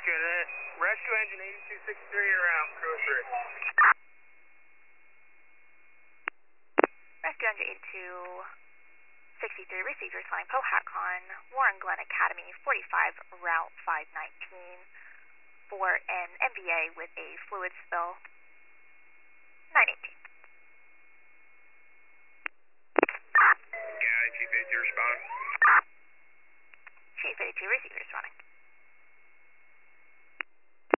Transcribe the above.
good. Rescue engine 8263 around, crew 3. Rescue engine 8263, received your sign, POHATCON, Warren Glen Academy, 45, route 519, for an MVA with a fluid spill, 918.